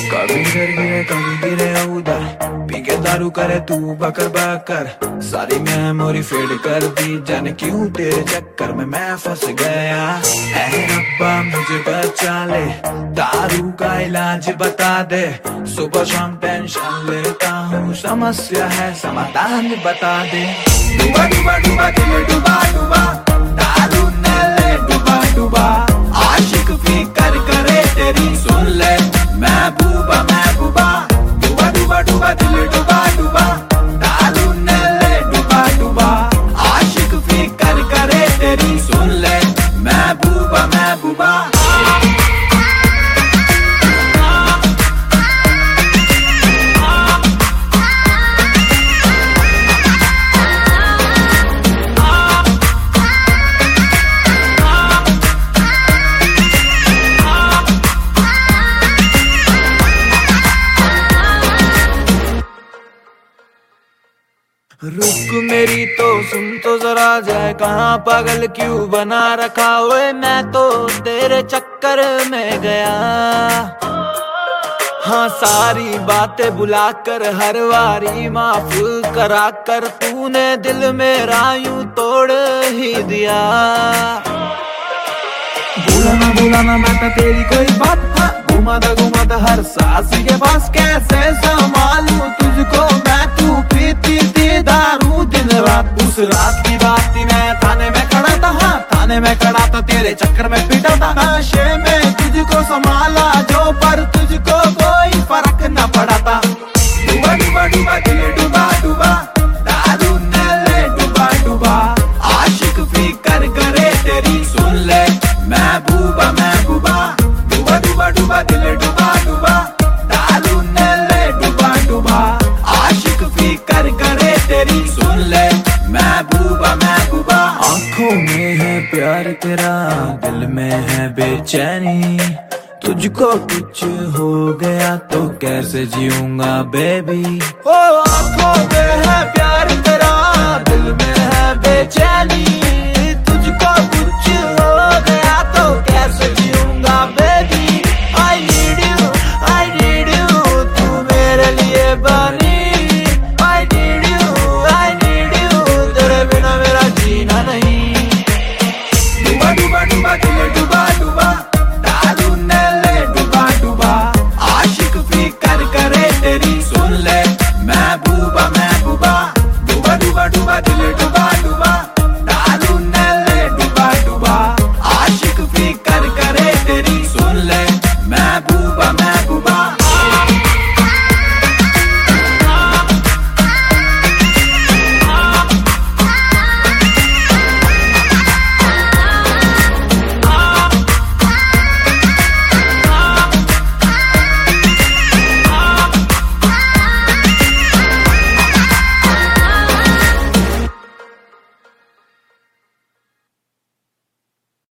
कभी कभी गिरे उदा, पी के दारू करे तू बकर बकर। सारी मेमोरी फेड कर दी, जाने क्यों तेरे चक्कर में मैं फंस गया। ऐ रब्बा मुझे बचा ले, दारू का इलाज बता दे। सुबह शाम टेंशन लेता हूँ, समस्या है समाधान बता दे। डूबा डूबा डूबा दिल डूबा डूबा, दारू न ले डूबा डूबा। आशिक फिकर करे तेरी सुन ले, महबूबा महबूबा। डूबा डूबा डूबा दिल डूबा डूबा, दारू न ले डूबा डूबा। आशिक फिकर करे तेरी सुन ले, महबूबा महबूबा। रुक मेरी तो सुन तो जरा जाए, कहाँ पागल क्यों बना रखा हुए। मैं तो तेरे चक्कर में गया, हाँ सारी बातें बुलाकर हर वारी माफ करा कर। तूने दिल मेरा यूं तोड़ ही दिया। भूलाना मैं तो तेरी कोई बात, घुमाता हर सांस के पास। कैसे संभालूं तुझको मैं, तू पीती थी दारू दिन रात। उस रात की बात थी मैं थाने में खड़ा था, हाँ थाने में खड़ा था, तेरे चक्कर में पीटा था। नशे में तुझको संभाला जो, पर तुझको कोई फर्क न पड़ा था। डूबा डूबा डूबा दिल डूबा डूबा, दारू न ले डूबा डूबा। आशिक फिकर करे तेरी सुन ले, महबूबा महबूबा। डूबा डूबा डूबा दिल डूबा डूबा, दारू न ले डूबा डूबा। आशिक फिकर करे तेरी सुन ले, महबूबा महबूबा। आँखों में है प्यार तेरा, दिल में है बेचैनी। तुझको कुछ हो गया तो कैसे जीऊंगा बेबी। ओ आँखों में है प्यार तेरा, दिल में है बेचैनी। तुझको कुछ हो गया तो कैसे जीऊंगा बेबी। I need you, तू मेरे लिए बनी। I need you, तेरे बिना मेरा जीना नहीं। डूबा डूबा डूबा दिल डूबा डूबा, दारू न ले डूबा डूबा। आशिक फिकर करे तेरी सुन ले, महबूबा महबूबा। डूबा डूबा डूबा दिल डूबा डूबा, दारू न ले डूबा डूबा। आशिक फिकर करे तेरी सुन ले,